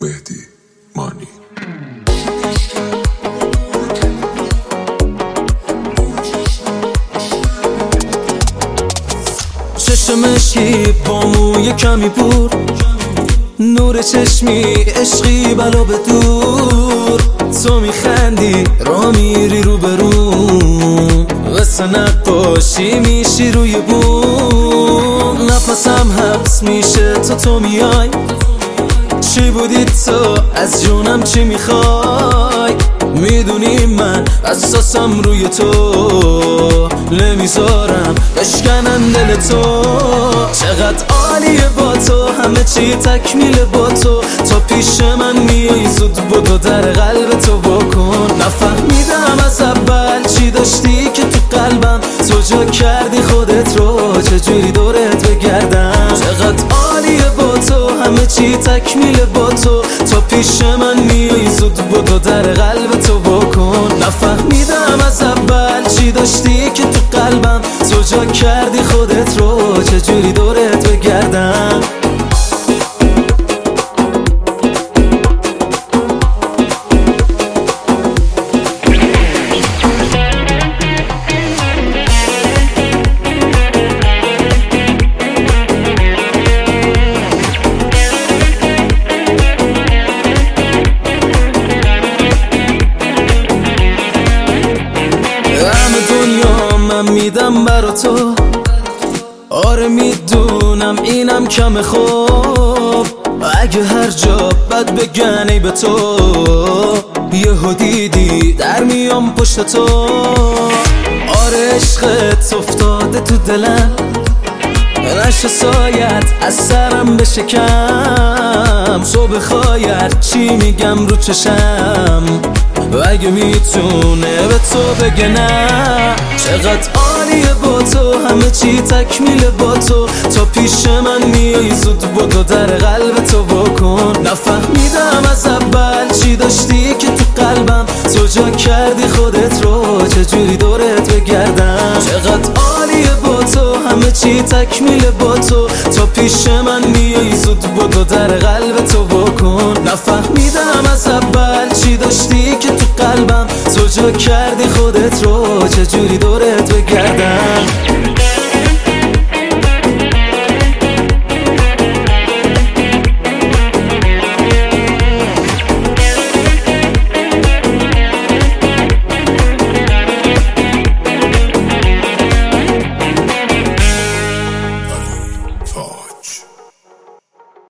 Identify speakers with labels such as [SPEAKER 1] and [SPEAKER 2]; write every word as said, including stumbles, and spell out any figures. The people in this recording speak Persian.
[SPEAKER 1] مهدی مانی.
[SPEAKER 2] چشم مشکی با موی کمی پور، نور چشمی عشقی بلا به دور. تو میخندی را میری رو برون، قصه نقاشی میشی روی بوم. نفسم حبس میشه تا تو میای، چی بودی تو از جونم چی میخوای؟ میدونی من اساسم روی تو، نمیذارم بشکنن دل تو. چقدر عالیه با تو، همه چی تکمیل با تو. تا پیش من میای زود بدو در قلب تو بکن. نفهمیدم از اول چی داشتی که تو قلبم، تو جا کردی خودت رو، چجوری دورت بگردم. چقدر عالیه با تو، همه چی تکمیل با تو. تا پیش من میای زود بدو در قلب تو بکن. نفهمیدم از اول چی داشتی که تو قلبم، تو جا کردی خودت رو، چجوری دورت بگردم. من میدم برا تو، آره میدونم اینم کم خوب. اگه هر جا بد بگن ای به تو، یهو دیدی در میام پشت تو. آره عشقت افتاده تو دلم، نشه سایت از سرم بشه کم. تو بخواید چی میگم رو چشم، و اگه میتونه به تو بگه نه. چقدر عالیه با تو، همه چی تکمیل با تو. تا پیش من میای زود بدو در قلب تو بکن. نفهمیدم از اول چی داشتی که تو قلبم، تو جا کردی خودت رو، چجوری دورت بگردم. چقدر عالیه با تو، همه چی تکمیل با تو. تا پیش من میای زود بدو در قلب تو بکن. نفهمیدم از اول چی داشتی که تو قلبم، تو جا کردی خودت رو، چجوری دورت